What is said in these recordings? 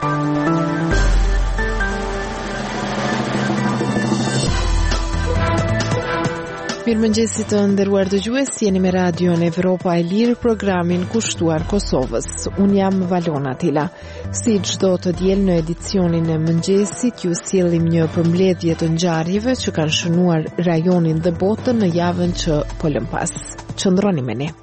Mirëmëngjesit të nderuar dëgjues, jeni me radion Evropa e Lirë, programin kushtuar Kosovës. Unë jam Valona Tila. Si çdo të diel në edicionin e mëngjesit, ju sjellim një përmbledhje të ngjarjeve që kanë shënuar rajonin dhe botën në javën që po lëm pas. Qëndroni me ne.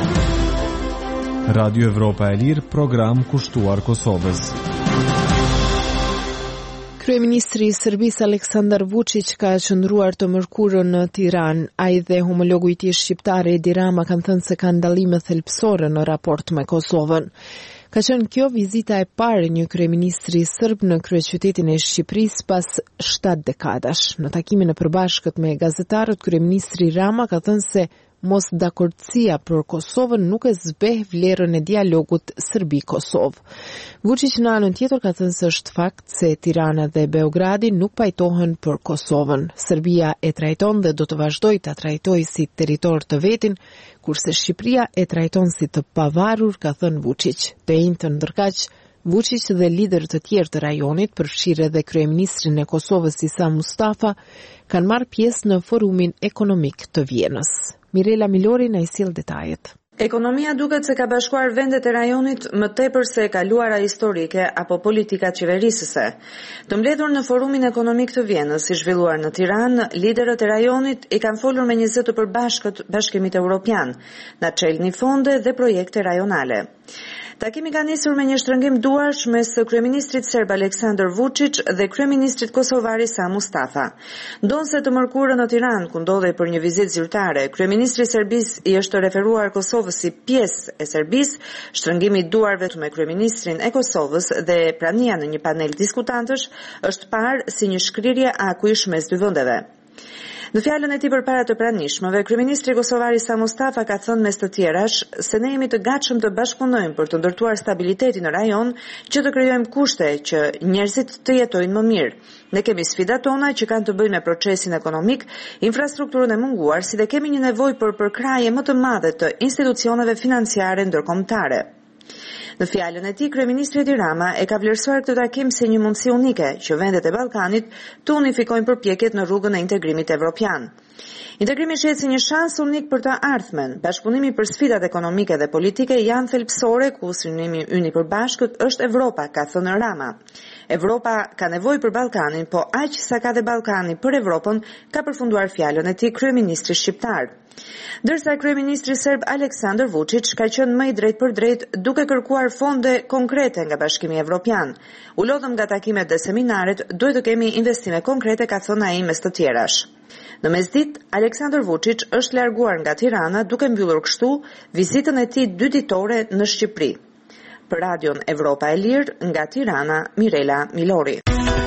Radio Evropa e Lirë, program kushtuar Kosovës. Kryeministri i Serbisë Aleksandar Vučić ka qëndruar të mërkurën në Tiranë. Ai dhe homologu i tij shqiptar Edi Rama kanë thënë se kanë dallime thelbësore në raport me Kosovën. Ka qenë kjo vizita e parë një kryeministri serb në kryeqytetin e Shqipërisë pas 7 dekadash. Në takimin e përbashkët me gazetarët, kryeministri Rama ka thënë se mos dakordësia për Kosovën nuk e zbeh vlerën e dialogut Serbi-Kosovë. Vučić në anën tjetër ka thënë se është fakt se Tirana dhe Beogradi nuk pajtohen për Kosovën. Serbia e trajton dhe do të vazhdojë ta trajtojë si territor të vetin, kurse Shqipëria e trajton si të pavarur, ka thënë Vučić. Të njëjtën ndërkaq, Vučić dhe liderë të tjerë të rajonit, përfshirë edhe kryeministrin e Kosovës Isa Mustafa, kanë marrë pjesë në forumin ekonomik të Vienës. Mirela Milori na i sjell detajet. Ekonomia duket se ka bashkuar vendet e rajonit më tepër se e kaluara historike apo politika qeverisëse. Të mbledhur në forumin ekonomik të Vienës, i zhvilluar në Tiranë, liderët e rajonit i kanë folur me 20 të përbashkët Bashkimit Evropian, na çelni fonde dhe projekte rajonale. Takimi ka nisur me një shtrëngim duarsh mes kryeministrit serb Aleksandar Vučić dhe kryeministrit kosovar Isa Mustafa. Ndonse të mërkurën në Tiranë, ku ndodhej për një vizitë zyrtare, kryeministri i Serbisë i është referuar Kosovës si pjesë e Serbisë, shtrëngimi i duarve me kryeministrin e Kosovës dhe prania në një panel diskutantësh është parë si një shkrirje akuish mes dy vendeve. Në fjalën e tij përpara të pranishmëve, kryeministri kosovar Isa Mustafa ka thënë mes të tjerash se ne jemi të gatshëm të bashkëpunojmë për të ndërtuar stabilitetin në rajon, që të krijojmë kushte që njerëzit të jetojnë më mirë. Ne kemi sfidat tona që kanë të bëjnë me procesin ekonomik, infrastrukturën e munguar, si dhe kemi një nevojë për përkrahje më të madhe të institucioneve financiare ndërkombëtare. Në fjalën e tij, kryeministri Edi Rama e ka vlerësuar këtë takim si një mundësi unike që vendet e Ballkanit të unifikojnë përpjekjet në rrugën e integrimit evropian. Integrimi shihet si një shans unik për të ardhmen. Bashkëpunimi për sfidat ekonomike dhe politike janë thelbësore ku synimi ynë i përbashkët është Evropa, ka thënë Rama. Evropa ka nevojë për Ballkanin, po aq sa ka dhe Ballkani për Evropën, ka përfunduar fjalën e tij kryeministri shqiptar. Ndërsa kryeministri serb Aleksandar Vučić ka qenë më i drejtë për drejtë duke kërkuar fonde konkrete nga Bashkimi Evropian. U lodhëm nga takimet dhe seminaret, duhet të kemi investime konkrete, ka thënë ai mes të tjerash. Në mesditë, Aleksandar Vučić është larguar nga Tirana duke mbyllur kështu vizitën e tij 2 ditore në Shqipëri. Për Radion Evropa e Lirë, nga Tirana, Mirela Milori.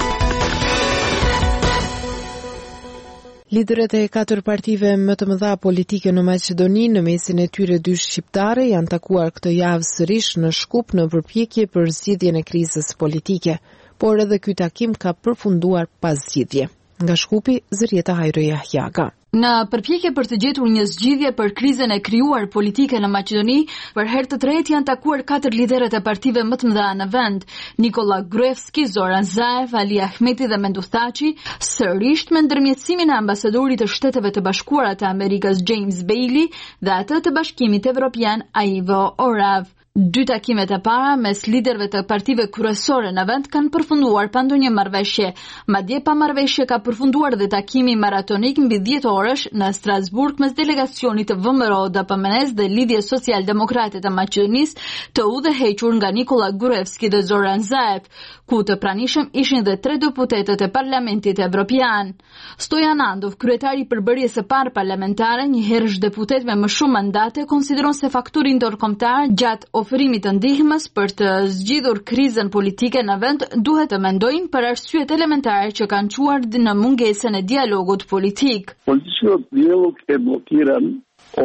Liderët e 4 partive më të mëdha politike në Maqedoni, në mesin e tyre 2 shqiptare, janë takuar këtë javë sërish në Shkup në përpjekje për zgjidhjen e krizës politike, por edhe ky takim ka përfunduar pa zgjidhje. Nga Shkupi, Zërieta Hajroja Jaga. Në përpjekje për të gjetur një zgjidhje për krizën e krijuar politike në Maqedoni, për herë të tretë janë takuar 4 liderët e partive më të mëdha në vend, Nikola Gruevski, Zoran Zaev, Ali Ahmeti dhe Menduh Thaçi, sërish me ndërmjetësimin e ambasadorit të Shteteve të Bashkuara të Amerikës James Bailey dhe atë të Bashkimit Evropian Ivo Orav. 2 takimet e para mes liderëve të partive kryesore në vend kanë përfunduar pa ndonjë marrëveshje. Madje pa marrëveshje ka përfunduar dhe takimi maratonik mbi 10 orësh në Strasburg mes delegacionit të VMRO-DPMNE dhe Lidhjes Social-Demokrate të Maqedonisë, të udhëhequr nga Nikola Gruevski dhe Zoran Zaev, ku të pranishëm ishin dhe 3 deputetët e Parlamentit Evropian. Stojan Andov, kryetari i përbërjes së parë parlamentare, një herësh deputet me më shumë mandate, konsideron se fakturi ndërkombëtar gjatë ofrimit të ndihmës për të zgjidhur krizën politike në vend duhet të mendojnë për arsyet elementare që kanë quar në mungesën e dialogut politik. Politički dijalog je blokiran od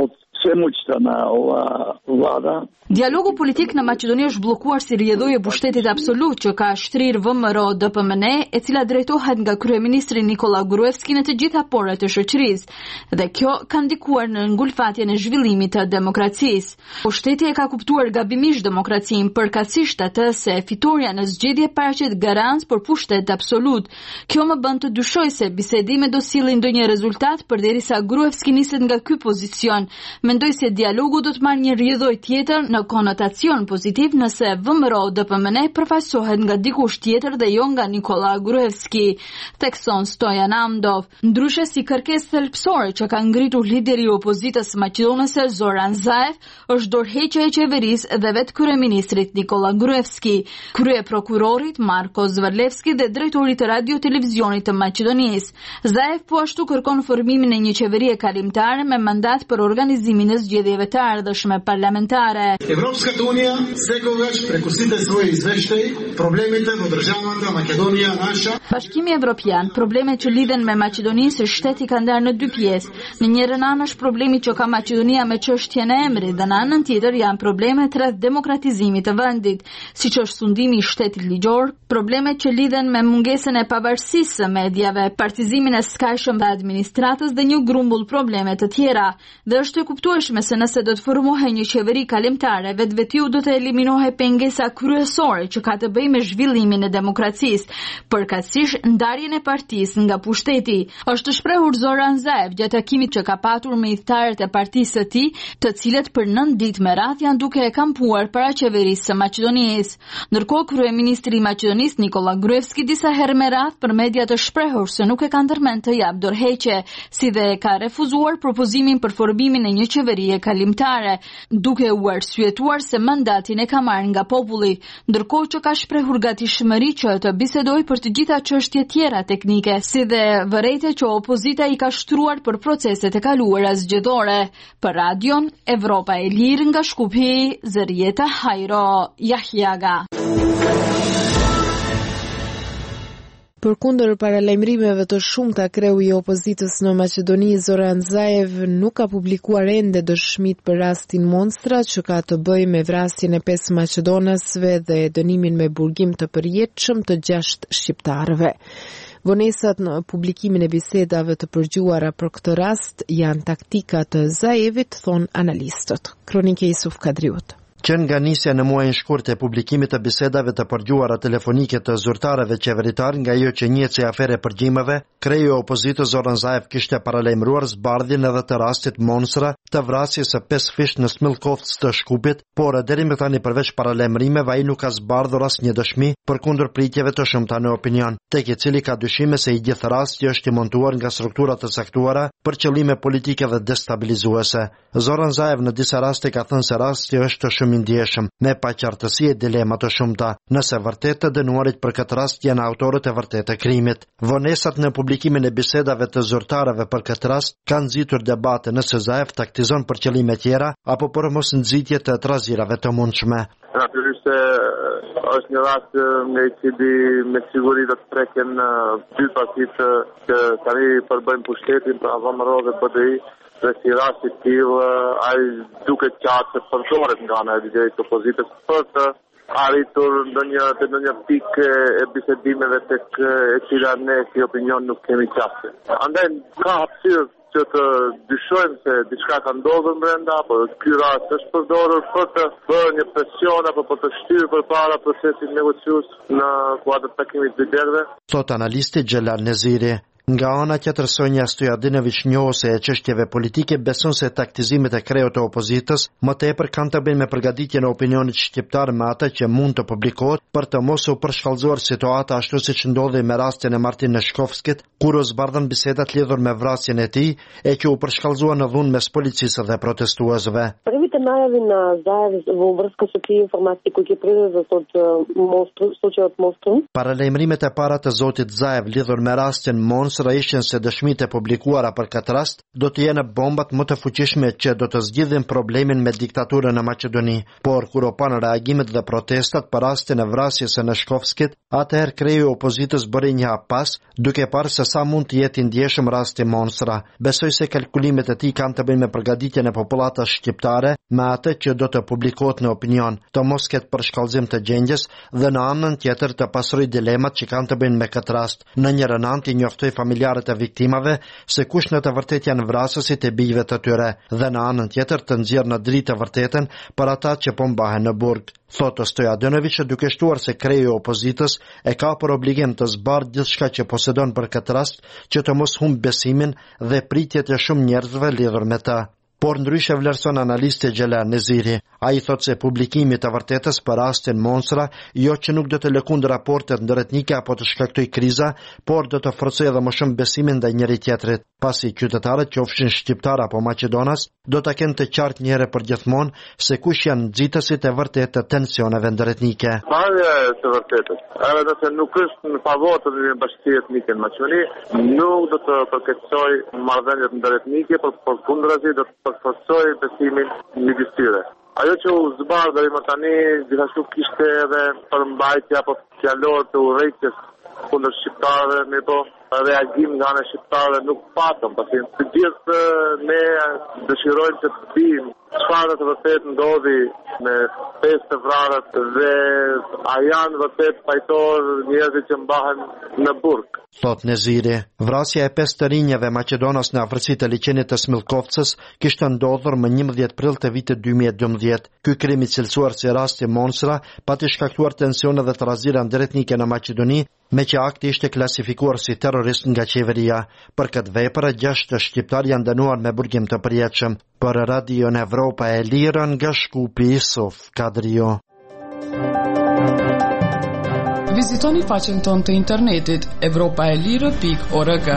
Dialogu politik në Maqedoni është bllokuar si rrjedhojë e pushtetit absolut që ka shtrirë VMRO-DPMN, e cila drejtohet nga kryeministri Nikola Gruevski në të gjitha porët e shoqërisë, dhe kjo ka ndikuar në ngulfatjen e zhvillimit të demokracisë. Pushteti e ka kuptuar gabimisht demokracinë, përkatësisht atë se fitoria në zgjedhje paraqet garancë për pushtet absolut. Kjo më bën të dyshoj se bisedimet do sillin ndonjë rezultat përderisa Gruevski niset nga ky pozicion. Mendoj se dialogu do të marrë një rrjedhojë tjetër në konotacion pozitiv nëse VMRO-DPMN përfaqësohet nga dikush tjetër dhe jo nga Nikola Gruevski, thekson Stojan Amdov. Ndryshe si kërkesë thelbësore që ka ngritur lideri i opozitës maqedonese Zoran Zaev, është dorëheqja e qeverisë dhe vetë kryeministrit Nikola Gruevski, kryeprokurorit Marko Zverlevski dhe drejtorit të radio-televizionit të Maqedonisë. Zaev po ashtu kërkon formimin e një qeverie kalimtare me mandat për organizimin e zgjedhjeve të ardhshme parlamentare. Европската унија секогаш преку сите своји извештаи проблемите во државата Македонија наша. Bashkimi Evropian, problemet që lidhen me Maqedoninë së shteti ka ndarë në dy pjesë. Në njërin anë është problemi që ka Maqedonia me çështjen e emrit, dhe në anën tjetër janë problemet rreth demokratizimit të vendit, siç është sundimi i shtetit ligjor, problemet që lidhen me mungesën e pavarësisë së medjave, partizimin e skajshëm të administratës dhe një grumbull probleme të tjera. Dhe është e kuptueshme se nëse do të formohej një qeveri kalimtare, vetvetiu do të eliminohej pengesa kryesore që ka të bëjë me zhvillimin e demokracisë, përkatësisht ndarjen e partisë nga pushteti. Është shprehur Zoran Zaev gjatë takimit që ka patur me idhtarët e partisë së tij, të cilët për 9 ditë me radhë janë duke e kampuar para qeverisë së Maqedonisë. Ndërkohë kryeministri i Maqedonisë Nikola Gruevski disa herë me radhë për media të shprehur se nuk e ka ndërmend të japë dorëheqje, si dhe e ka refuzuar propozimin për formimin e një qeverie kalimtare, duke u arsyetuar se mandatin e ka marrë nga populli, ndërkohë që ka shprehur gatishmëri që të bisedojë për të gjitha çështje tjera teknike, si dhe vërejtje që opozita i ka shtruar për proceset e kaluara zgjedhore. Për radion Evropa e Lirë nga Shkupi, Zërieta Hajro Jahjaga. Përkundër paralajmërimeve të shumta, kreu i opozitës në Maqedoni Zoran Zaev nuk ka publikuar ende dëshmitë për rastin Monstra që ka të bëjë me vrasjen e 5 maqedonasve dhe dënimin me burgim të përjetshëm të 6 shqiptarëve. Vonesat në publikimin e bisedave të përgjuara për këtë rast janë taktika të Zaevit, thon analistët. Kronike Isuf Kadriut. Që nga nisja në muajin shkurt e publikimit të bisedave të përgjuara telefonike të zyrtarëve qeveritar nga ajo që njihet si afere përgjimeve, kreu i opozitës Zoran Zaev kishte paralajmëruar zbardhjen edhe të rastit Monstra të vrasjes së 5 fish në Smilkovc të Shkupit, por deri më tani përveç paralajmërimeve ai nuk ka zbardhur asnjë dëshmi përkundër pritjeve të shumta në opinion, tek i cili ka dyshime se i gjithë rasti është i montuar nga struktura të caktuara për qëllime politike dhe destabilizuese. Zoran Zaev në disa raste ka thënë se rasti është shumë i ndjeshëm, me paqartësi e dilema të shumta, nëse vërtet të dënuarit për këtë rast janë autorët e vërtetë të krimit. Vonesat në publikimin e bisedave të zyrtarëve për këtë rast kanë nxitur debate nëse Zaev taktizon për qëllime tjera apo për mos nxitje të trazirave të mundshme. Natyrisht është një rast nga i cili me siguri do të preken dy partitë që tani përbëjnë pushtetin, pra VMRO dhe BDI, dhe si rasti tillë ai duket qartë se përdoret nga ana e liderit të opozitës për të arritur ndonjë pikë e bisedimeve tek e cila ne si opinion nuk kemi qasje. Andaj ka hapësirë që të dyshojmë se diçka ka ndodhur brenda, apo ky rast është përdorur për të bërë një presion apo për të shtyrë përpara procesit negociues në kuadër të takimit liderëve. Thot analisti Xhelal Neziri. Nga ana tjetër Sonja Stojadinović, njohëse e çështjeve politike, beson se taktizimet e kreut të opozitës më tepër kanë të bëjnë me përgatitjen e opinionit shqiptar me ata që mund të publikohet për të mos u përshkallëzuar situata ashtu siç ndodhi me rastin e Martin Neshkovskit, kur u zbardhën bisedat lidhur me vrasjen e tij e që u përshkallëzua në dhunë mes policisë dhe protestuesve. Prvите Самите најави на Заев во врска со тие информации кои ги предадат од случајот Монструм. Паралемриmet e para të zotit Zaev lidhur me rastin Monsra ishin se dëshmitë e publikuara për këtë rast do të jenë bombat më të fuqishme që do të zgjidhin problemin me diktaturën në Maqedoni. Por kur u pan reagimet dhe protestat për rastin e vrasjes së Neshkovskit, atëherë kreu i opozitës bëri një hap pas, duke parë se sa mund të jetë i ndjeshëm rasti Monsra. Besoj se kalkulimet e tij kanë të bëjnë me përgatitjen e popullatës shqiptare, me atë që do të publikohet në opinion, të mos ketë përshkallëzim të gjendjes dhe në anën tjetër të pastrojë dilemat që kanë të bëjnë me këtë rast. Në njërin anë i njoftoi familjarët e viktimave se kush në të vërtetë janë vrasësit e bijve të tyre dhe në anën tjetër të nxjerrë në dritë të vërtetën për ata që po mbahen në burg. Thotë Stojadinović, duke shtuar se kreu i opozitës e ka për obligim të zbardhë gjithçka që posedon për këtë rast, që të mos humb besimin dhe pritjet e shumë njerëzve lidhur me ta. Por ndryshe vlerëson analisti Xhelan Neziri. Ai thotë se publikimi të vërtetës për rastin Monsra jo që nuk do të lëkundë raportet ndërretnike apo të shkaktoj kriza, por do të forcojë edhe më shumë besimin ndaj njëri tjetrit, pasi qytetarët, qofshin shqiptar apo maqedonas, do ta kenë të qartë një herë përgjithmonë se kush janë nxitësit e vërtetë të tensioneve ndërretnike. Marrja e të vërtetës, edhe nëse nuk është në favor të një bashkie etnike në Maqedoni, nuk do të përkeqësoj marrëdhëniet ndërretnike, por kundrazi do të përforcoj besimin midis tyre. Ajo që u zbardh deri më tani gjithashtu kishte edhe përmbajtje apo fjalor të urrëties kundër shqiptarëve, me po reagim nga ana shqiptare nuk patëm, pasi të gjithë ne dëshirojmë të dimë çfarë të vërtet ndodhi me 5 të vrarët dhe a janë vërtet pajtor njerëzit që mbahen në burg. Thot Neziri, vrasja e 5 të rinjeve maqedonas në afërsitë të liçenit të Smilkovcës kishte ndodhur më 11 prill të vitit 2012. Ky krim i cilësuar si rasti Monsra pati shkaktuar tensione dhe trazira ndërretnike në Maqedoni, me që akti ishte klasifikuar si terrorist nga qeveria. Për këtë vepër, 6 shqiptar janë dënuar me burgim të përjetshëm. Për Radio Evropa e Lirë nga Shkupi, Isuf Kadrio. Vizitoni faqen tonë të internetit evropaelire.org.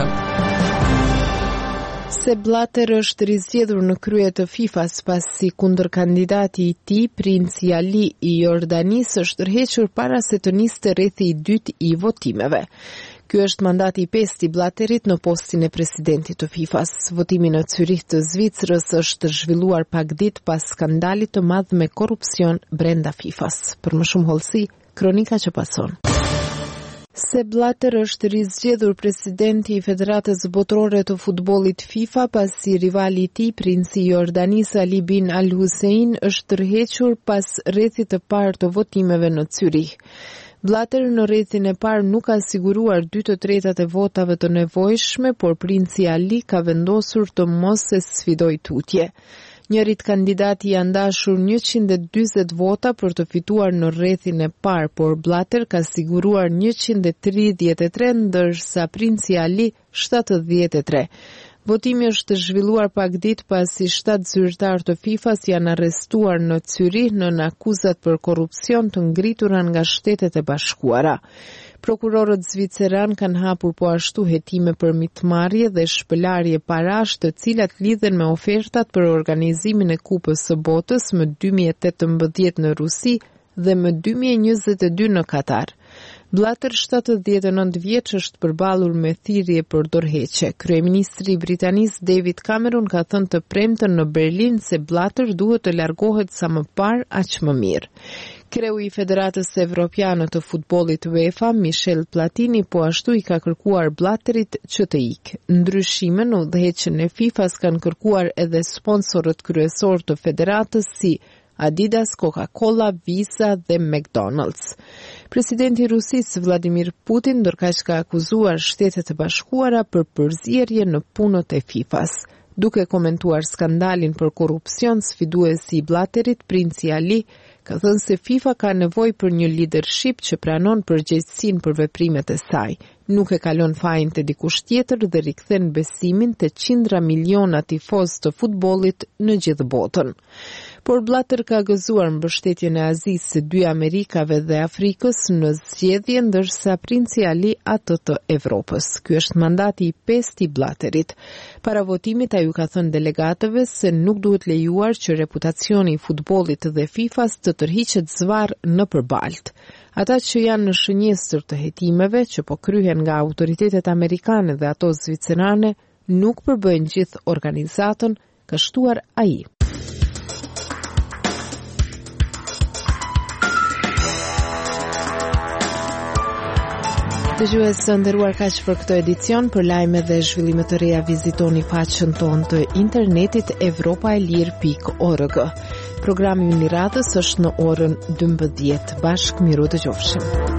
Sepp Blatter është rizgjedhur në krye të FIFA-s pasi kundërkandidati i tij, princi Ali i Jordanisë, është tërhequr para se të niste rrethi i dytë i votimeve. Ky është mandati i 5 i Blatterit në postin e presidentit të FIFA-s. Votimi në Zyrich të Zvicrës është zhvilluar pak ditë pas skandalit të madh me korrupsion brenda FIFA-s. Për më shumë hollësi, kronika që pason. Sepp Blatter është rizgjedhur presidenti i Federatës Botërore të Futbollit FIFA pasi rivali i tij, princi i Jordanisë Ali bin Al Hussein, është tërhequr pas rrethit të parë të votimeve në Zyrich. Blatter në rrethin e parë nuk ka siguruar 2/3 e votave të nevojshme, por princi Ali ka vendosur të mos e sfidojë tutje. Njërit kandidati i ndashur 140 vota për të fituar në rrethin e parë, por Blatter ka siguruar 133, ndërsa princi Ali 73. Votimi është zhvilluar pak ditë pasi 7 zyrtar të FIFA-s janë arrestuar në Zyrich në akuzat për korrupsion të ngritura nga Shtetet e Bashkuara. Prokurorët zviceran kanë hapur po ashtu hetime për mitmarrje dhe shpëlarje parash, të cilat lidhen me ofertat për organizimin e Kupës së Botës më 2018 në Rusi dhe më 2022 në Katar. Blatter, 79 vjeç, është përballur me thirrje për dorëheqje. Kryeministri britanis David Cameron ka thënë të premten në Berlin se Blatter duhet të largohet sa më parë, aq më mirë. Kreu i Federatës Evropiane të Futbollit UEFA, Michel Platini, po ashtu i ka kërkuar Blatterit që të ikë. Ndryshime në udhëheqjen e FIFA-s kanë kërkuar edhe sponsorët kryesor të federatës si Adidas, Coca-Cola, Visa dhe McDonald's. Presidenti i Rusisë Vladimir Putin ndërkaq ka akuzuar Shtetet e Bashkuara për përzierje në punët e FIFA-s. Duke komentuar skandalin për korrupsion, sfiduesi i Blatterit, princi Ali, ka thënë se FIFA ka nevojë për një leadership që pranon përgjegjësinë për veprimet e saj. Nuk e kalon fajin te dikush tjetër dhe rikthen besimin te qindra miliona tifozë të futbollit në gjithë botën. por Blatter ka gëzuar mbështetjen e Azisë së dy Amerikave dhe Afrikës në zgjedhje, ndërsa Princi Ali atë të Evropës. Ky është mandati i 5 i Blatterit. Para votimit ai u ka thënë delegatëve se nuk duhet lejuar që reputacioni i futbollit dhe FIFA-s të tërhiqet zvarr në përbalt. Ata që janë në shënjestër të hetimeve që po kryhen nga autoritetet amerikane dhe ato zvicerane nuk përbëjnë gjithë organizatën, ka shtuar ai. Dëgjues të nderuar, kaq për këtë edicion. Për lajme dhe zhvillime të reja vizitoni faqen tonë të internetit europaelir.org. Programi i radhës është në orën 12. Bashkë miru dëgjofshim.